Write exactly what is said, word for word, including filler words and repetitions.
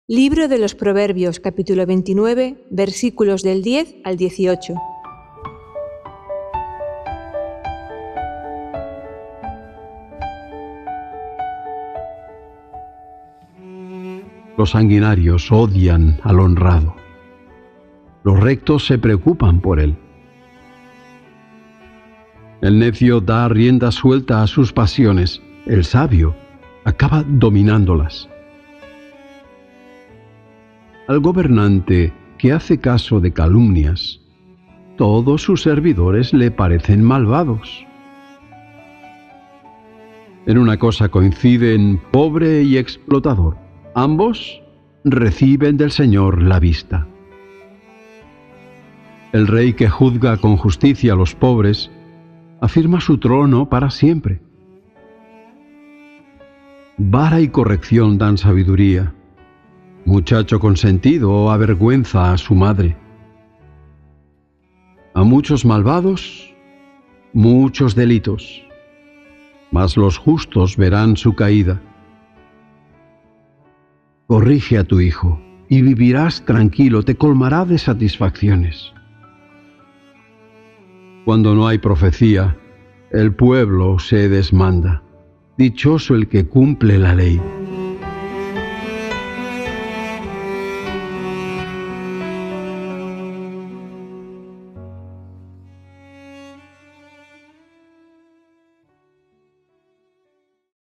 Libro de los Proverbios, capítulo veintinueve, versículos del diez al dieciocho. Los sanguinarios odian al honrado. Los rectos se preocupan por él. El necio da rienda suelta a sus pasiones. El sabio acaba dominándolas. Al gobernante que hace caso de calumnias, todos sus servidores le parecen malvados. En una cosa coinciden pobre y explotador. Ambos reciben del Señor la vista. El rey que juzga con justicia a los pobres afirma su trono para siempre. Vara y corrección dan sabiduría. Muchacho consentido avergüenza a su madre. A muchos malvados, muchos delitos, mas los justos verán su caída. Corrige a tu hijo, y vivirás tranquilo, te colmará de satisfacciones. Cuando no hay profecía, el pueblo se desmanda. Dichoso el que cumple la ley.